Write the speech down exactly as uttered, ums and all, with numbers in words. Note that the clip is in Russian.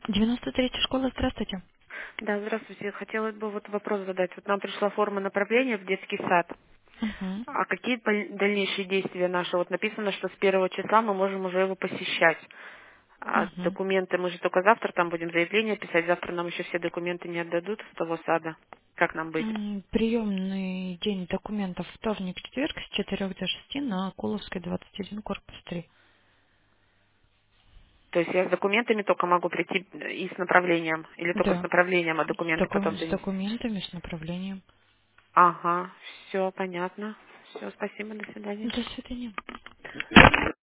девяносто третья школа, здравствуйте. Да, здравствуйте. Хотелось бы вот вопрос задать. Вот нам пришла форма направления в детский сад. Угу. А какие пол- дальнейшие действия наши? Вот написано, что с первого числа мы можем уже его посещать. А Угу. документы, мы же только завтра там будем заявление писать. Завтра нам еще все документы не отдадут с того сада. Как нам быть? Приемный день документов вторник, четверг с четырёх до шести на Куловской, двадцать один, корпус три. То есть я с документами только могу прийти и с направлением? Или только с Да. направлением, а С, документы доку- потом с занести? документами, с направлением. Ага, все понятно. Все, спасибо, до свидания. До свидания.